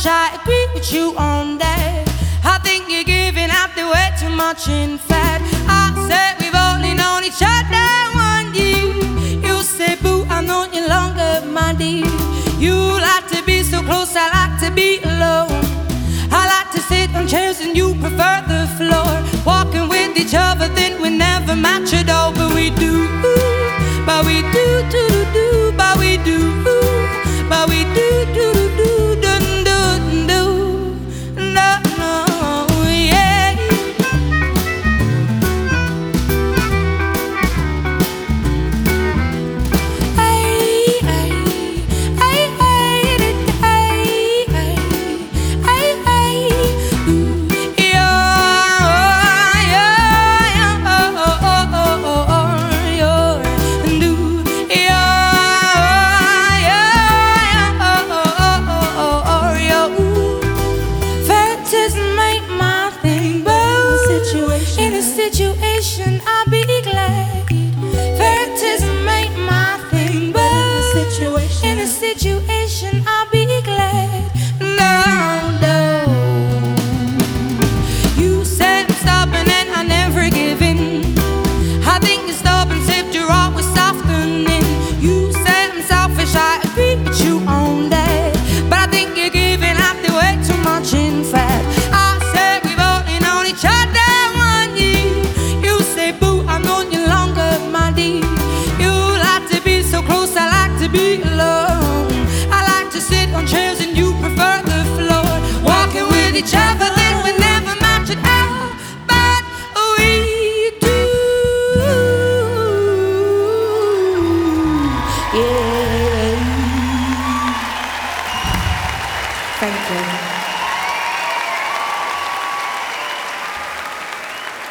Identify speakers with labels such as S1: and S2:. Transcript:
S1: selfish, I agree with you on that. I think you're giving out the way too much, in fact. I said we've only known each other 1 year. You say, boo, I've known you longer, my dear. You like to be so close, I like to be alone. I like to sit on chairs and you prefer the floor. Walking with each other, then we never match at all. But we do, but we do, do, do, do, but we do, but we do, do, do, do, do, do, do, no, no, yeah. Hey, hey, hey, hey, hey, hey, hey, ooh, yeah, yeah, oh, oh, oh, oh, oh, yeah, and ooh, yeah, yeah, oh, oh, oh, oh, oh, yeah, ooh. Factors make my thing, but in a situation I'll be glad. Factors make my thing, but in a situation I'll be glad. No, no. You said I'm stubborn and I never give in. I think you're stubborn, except you're always softening. You said I'm selfish, I agree with you on that. But I think you're giving out the way too much, in fact. I said we've only known each other 1 year. You say, boo, I've known you longer, my dear. You like to be so close, I like to be alone. I like to sit on chairs and you prefer the floor. Walking with each other, then we never match at all. But we do, yeah. Thank you.